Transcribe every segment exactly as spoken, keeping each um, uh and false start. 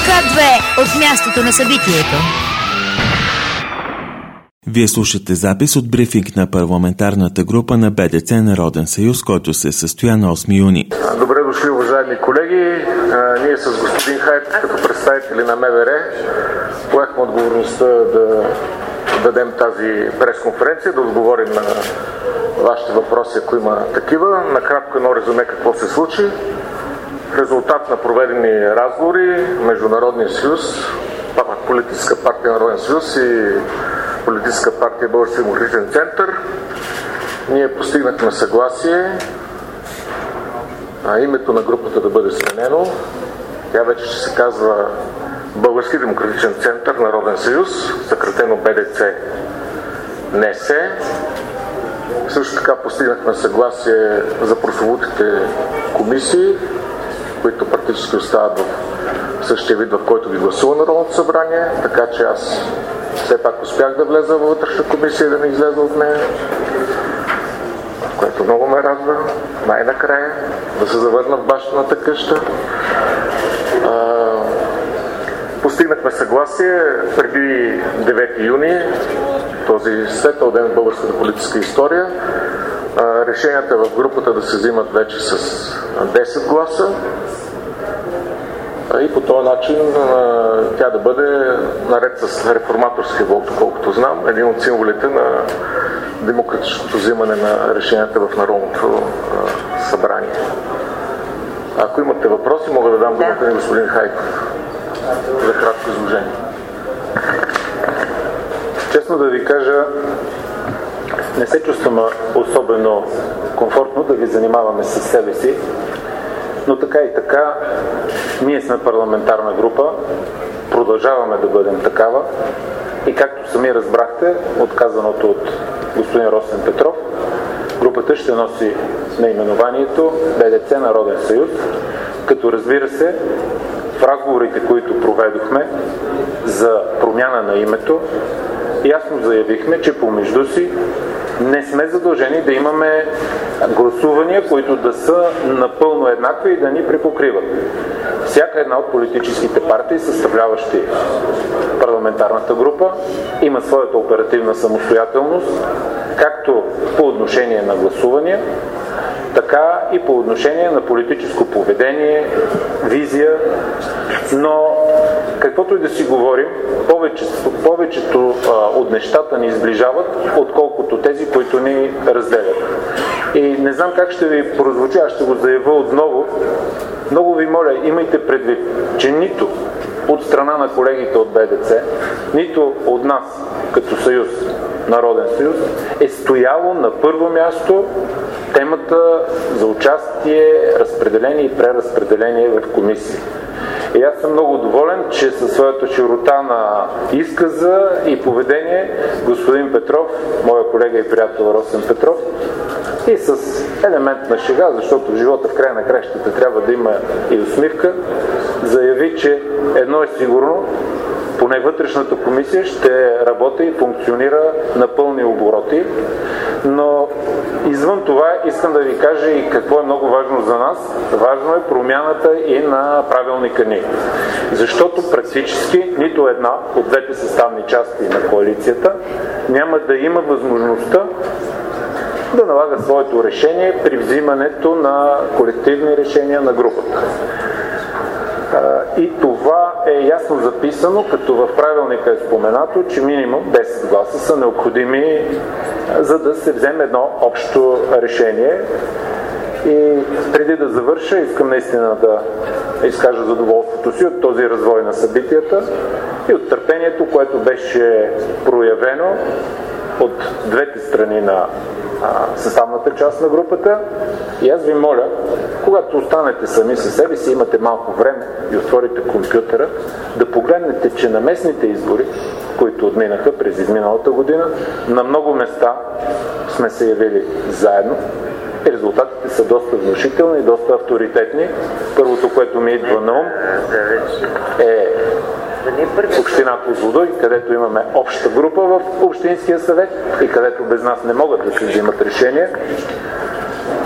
К две от мястото на събитието. Вие слушате запис от брифинг на парламентарната група на Б Д Ц Народен съюз, който се състоя на осми юни. Добре дошли, уважаеми колеги. А, ние с господин Хайт, като представители на М В Р, поехме отговорността да дадем тази пресконференция, да отговорим на вашите въпроси, ако има такива. Накратко едно резюме какво се случи. В резултат на проведени разговори между Народния съюз, Политическа партия Народен съюз и Политическа партия Български демократичен център, ние постигнахме съгласие а името на групата да бъде сменено. Тя вече ще се казва Български демократичен център Народен съюз, съкратено Б Д Ц Н С. Също така постигнахме съгласие за прословутите комисии, които практически остават в същия вид, в който ги гласува Народното събрание, така че аз все пак успях да влеза във вътрешна комисия и да не излеза от нея, което много ме радва. Най-накрая да се завърна в бащината къща. А, постигнахме съгласие преди девети юни, този светъл ден в българската политическа история, а, решенията в групата да се взимат вече с десет гласа. И по този начин тя да бъде, наред с реформаторския блок, колкото знам, един от символите на демократичното взимане на решенията в Народното събрание. Ако имате въпроси, мога да дам думата на господин Хайков за кратко изложение. Честно да ви кажа, не се чувствам особено комфортно да ви занимаваме с себе си, но така и така, ние сме парламентарна група, продължаваме да бъдем такава и както сами разбрахте от казаното от господин Росен Петров, групата ще носи наименованието Б Д Ц Народен съюз, като разбира се, в разговорите, които проведохме за промяна на името, ясно заявихме, че помежду си не сме задължени да имаме гласувания, които да са напълно еднакви и да ни припокриват. Всяка една от политическите партии, съставляващи парламентарната група, има своята оперативна самостоятелност, както по отношение на гласувания, така и по отношение на политическо поведение, визия, но каквото и да си говорим, повечето, повечето а, от нещата ни сближават, отколкото тези, които ни разделят. И не знам как ще ви прозвучи, аз ще го заявя отново. Много ви моля, имайте предвид, че нито от страна на колегите от Б Д Ц, нито от нас като съюз, Народен съюз, е стояло на първо място темата за участие, разпределение и преразпределение в комисии. И аз съм много доволен, че със своята широта на изказа и поведение господин Петров, моя колега и приятел Росен Петров, и с елемент на шега, защото в живота в края на кращата трябва да има и усмивка, заяви, че едно е сигурно, поне вътрешната комисия ще работи и функционира на пълни обороти, но извън това искам да ви кажа и какво е много важно за нас. Важно е промяната и на правилника ни. Защото практически нито една от двете съставни части на коалицията няма да има възможността да налага своето решение при взимането на колективни решения на групата. И това е ясно записано, като в правилника е споменато, че минимум десет гласа са необходими, за да се вземе едно общо решение. И преди да завърша, искам наистина да изкажа задоволството си от този развой на събитията и от търпението, което беше проявено от двете страни на а, съставната част на групата. И аз ви моля, когато останете сами със себе си, имате малко време и отворите компютъра, да погледнете, че на местните избори, които отминаха през изминалата година, на много места сме се явили заедно. И резултатите са доста внушителни и доста авторитетни. Първото, което ми идва на ум, е община Козлодуй, където имаме обща група в Общинския съвет и където без нас не могат да се взимат решения.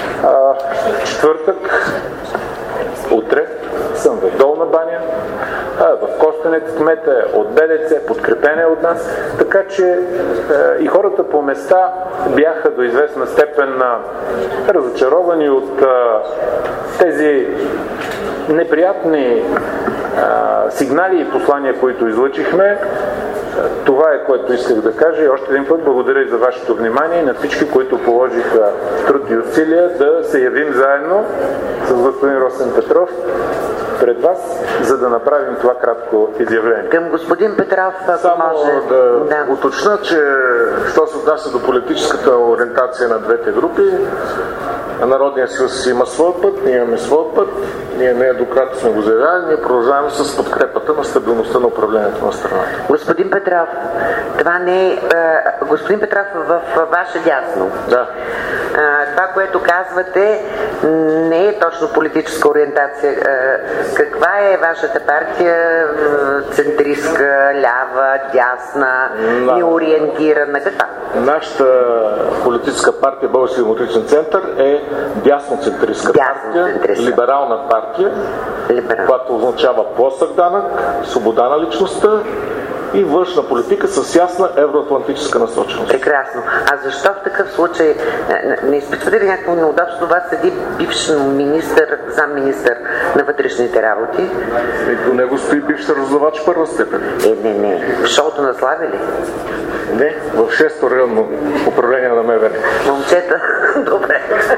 А, четвъртък, утре, съм в Долна баня, в Костенец кмета е от БДЦ, подкрепен е от нас, така че и хората по места бяха до известна степен разочаровани от тези неприятни сигнали и послания, които излъчихме. Това е, което исках да кажа, и още един път благодаря и за вашето внимание и на всички, които положиха труд и усилия да се явим заедно с господин Росен Петров пред вас, за да направим това кратко изявление. Към господин Петров, ако Само може да, да уточня, че що се отнася до политическата ориентация на двете групи, Народният съюз има своя път, ние имаме своя път, ние нееднократно сме го заявявали, ние продължаваме с подкрепата на стабилността на управлението на страната. Господин Петров, това не е... Господин Петров, в ваше дясно. Да. Това, което казвате, не е точно политическа ориентация. Каква е вашата партия? Центристка, лява, дясна, да. неориентирана? Каква? Нашата политическа партия, Български демократичен център, е дясноцентристка партия, либерална партия, Либерал. която означава плосък данък, свобода на личността и външна политика с ясна евроатлантическа насоченост. Прекрасно. А защо в такъв случай не изпитвате ли някакво неудобство? Вас седи бивш министър, замминистър на вътрешните работи? И до него стои бивш разузнавач първа степен. Е, не, не. В шоуто на Слави ли? Не, в шесто районно управление на МВР. Момчета, добре.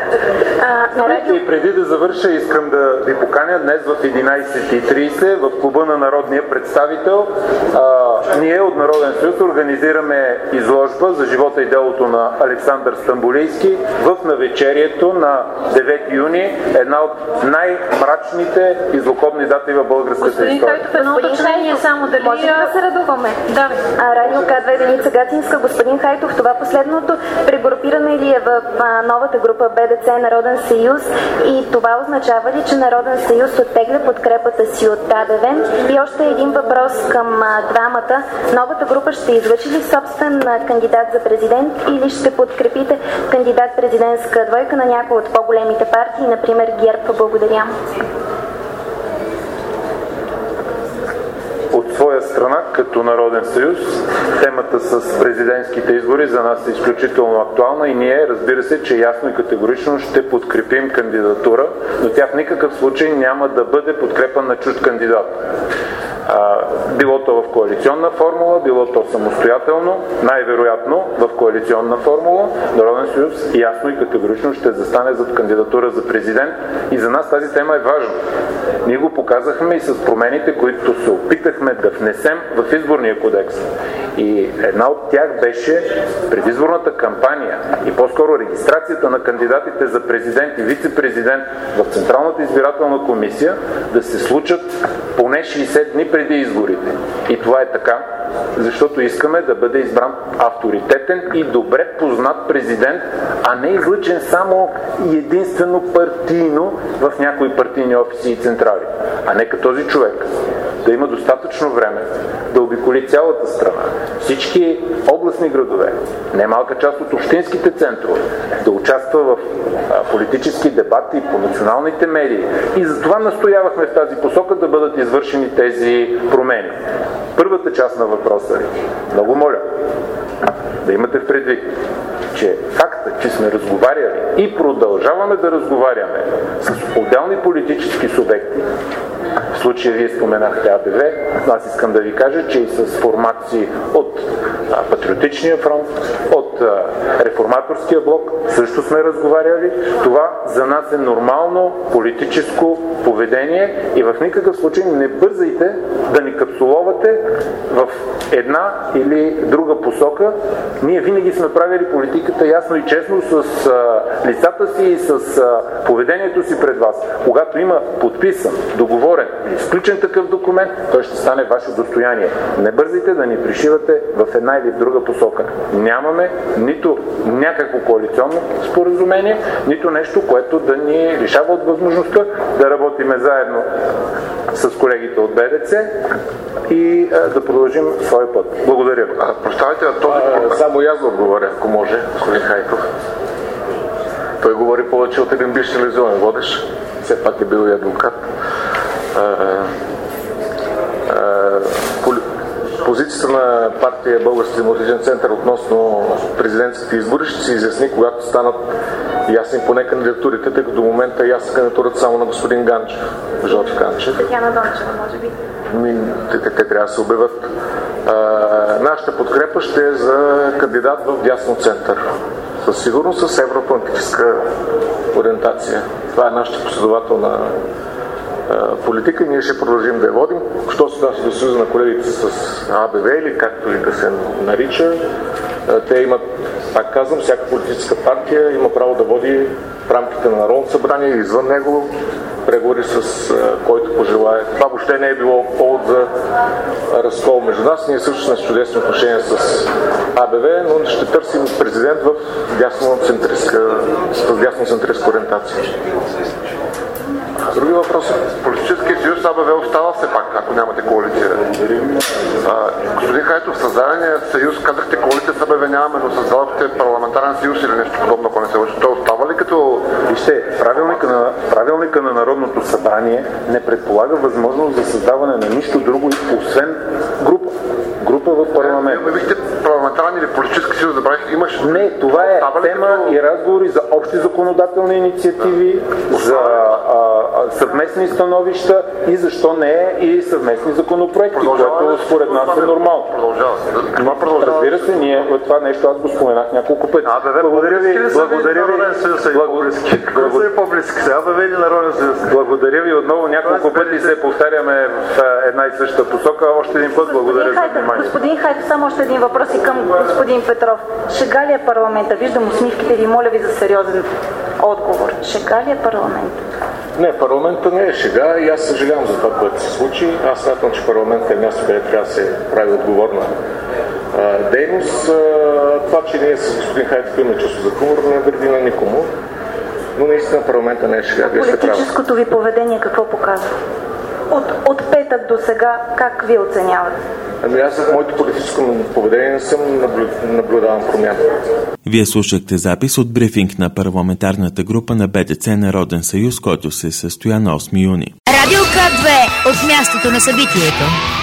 А, и преди да завърша, искам да ви поканя днес в единайсет и трийсет в клуба на народния представител. А, ние от Народен съюз организираме изложба за живота и делото на Александър Стамболийски в навечерието на девети юни, една от най-мрачните и злокобни дати в българската Господин история. Хайтов, едно уточнение само дали... Може да се радуваме? Да. А, радио К две Деница Гатинска, господин Хайтов, това последното прегрупиране ли е в а, новата група БДЦ Народен съюз и това означава ли, че Народен съюз оттегля подкрепата си от АБВ? И още един въпрос към а, двамата. Новата група ще излъчи ли собствен а, кандидат за президент или ще подкрепите кандидат президентска двойка на някои от по-големите партии, например ГЕРБ? Благодаря. От своя страна, като Народен съюз, темата с президентските избори за нас е изключително актуална и ние, разбира се, че ясно и категорично ще подкрепим кандидатура, но тя в никакъв случай няма да бъде подкрепа на чужд кандидат. А, било то в коалиционна формула, било то самостоятелно, най-вероятно в коалиционна формула, Народен съюз ясно и категорично ще застане зад кандидатура за президент и за нас тази тема е важна. Ние го показахме и с промените, които се опитахме да внесем в изборния кодекс. И една от тях беше предизборната кампания и по-скоро регистрацията на кандидатите за президент и вице-президент в Централната избирателна комисия да се случат поне шейсет дни преди изборите. И това е така, защото искаме да бъде избран авторитетен и добре познат президент, а не излъчен само и единствено партийно в някои партийни офиси и централи. А нека този човек да има достатъчно време да обиколи цялата страна, всички областни градове, немалка част от общинските центрове, да участва в а, политически дебати по националните медии. И затова настоявахме в тази посока да бъдат извършени тези промени. Първата част на въпроса ви, много моля да имате в предвид, че факта, че сме разговаряли и продължаваме да разговаряме с отделни политически субекти, в случая вие споменахте АБВ, но аз искам да ви кажа, че и с формации от а, Патриотичния фронт, от а, Реформаторския блок също сме разговаряли. Това за нас е нормално политическо поведение и в никакъв случай не бързайте да ни капсуловате в една или друга посока. Ние винаги сме правили политиката ясно и честно с а, лицата си и с а, поведението си пред вас. Когато има подписан, договорен, изключен такъв документ, той ще стане ваше достояние. Не бързайте да ни пришивате в една или в друга посока. Нямаме нито някакво коалиционно споразумение, нито нещо, което да ни лишава от възможността да работиме заедно с колегите от БДЦ и а, да продължим своя път. Благодаря. А, прощавайте, а този а, само аз да отговоря, ако може, господин Хайтов. Той говори повече от един бивш телевизионен водещ, все пак е бил и адвокат. А, а, позицията на партия Български демократичен център относно президентските избори ще се изясни, когато станат ясни поне кандидатурите, тъй като до момента е ясна кандидатурата само на господин Ганчев, Жорж Ганчев. Татяна Дончева, може би. Ми, те, те, те трябва да се обявят. А, нашата подкрепа ще е за кандидат в дясно център. Със сигурност с евроатлантическа ориентация. Това е нашата последователна а, политика и ние ще продължим да я водим. Що се отнася до съюза на колегите с АБВ или както и да се нарича, а, те имат, пак казвам, всяка политическа партия има право да води в рамките на Народното събрание и извън него преговори с а, който пожелае. Това въобще не е било повод за разкол между нас. Ние също сме с чудесни отношения с АБВ, но ще търсим президент в дясно-центристка, с дясно-центристка ориентация. Други въпроси? Политическия съюз АБВ остава все пак, ако нямате коалиция. А, господин Хайтов, създадения съюз, казахте коалиция с АБВ нямаме, но създадохте парламентарен съюз или нещо подобно, ако не се лъжа. Той остава ли като... Вижте, правилника на, правилника на Народното събрание не предполага възможност за създаване на нищо друго, освен група. Група в парламент. Не, вижте, парламентарен или политически съюз, забравих, имаш... Не, това е тема като... и разговори за общи законодателни инициативи, да. за а, а, съвместни становища и защо не е и съвместни законопроекти, което според нас е нормално. Това продължава. Разбира се, ние това нещо аз го споменах няколко пъти. А, бе, благодаря ви, благодаря ви, благодаря ви отново, няколко пъти се повтаряме в една и съща посока. Още един път благодаря за внимание. Господин Хайтов, само още един въпрос и към господин Петров. Шега ли е парламента? Виждам усмивките ви, моля ви за сериозен отговор. Шега ли е парламента? Не, парламента не е шега и аз съжалявам за това, което се случи. Аз смятам, че парламентът е място, където трябва да се прави отговорна а, дейност. А, това, че ние с господин Хайтов имаме чувство за хумор, не вреди на никому. Но наистина парламента не е шега. Политическото ви поведение какво показва? От, от петък до сега, как ви оценявате? Ами аз в моето политическо поведение не съм наблюдаван промяна. Вие слушахте запис от брифинг на парламентарната група на БДЦ Народен съюз, който се състоя на осми юни. Радио К две от мястото на събитието.